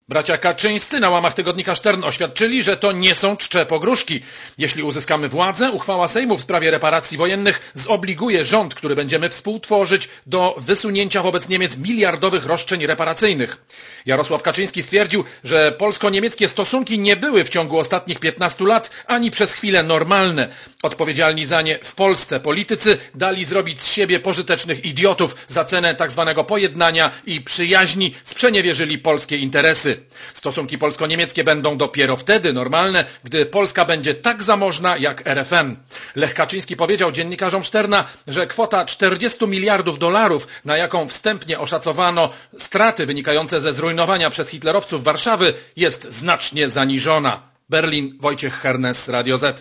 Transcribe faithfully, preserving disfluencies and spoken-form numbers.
Bracia Kaczyńscy na łamach tygodnika Stern oświadczyli, że to nie są czcze pogróżki. Jeśli uzyskamy władzę, uchwała Sejmu w sprawie reparacji wojennych zobliguje rząd, który będziemy współtworzyć, do wysunięcia wobec Niemiec miliardowych roszczeń reparacyjnych. Jarosław Kaczyński stwierdził, że polsko-niemieckie stosunki nie były w ciągu ostatnich piętnastu lat ani przez chwilę normalne. Odpowiedzialni za nie w Polsce politycy dali zrobić z siebie pożytecznych idiotów za cenę tak zwanego pojednania i przyjaźni, sprzeniewierzyli polskie interesy. Stosunki polsko-niemieckie będą dopiero wtedy normalne, gdy Polska będzie tak zamożna jak R F N. Lech Kaczyński powiedział dziennikarzom Sterna, że kwota czterdziestu miliardów dolarów, na jaką wstępnie oszacowano straty wynikające ze zrujnowania przez hitlerowców Warszawy, jest znacznie zaniżona. Berlin, Wojciech Hernes, Radio Z.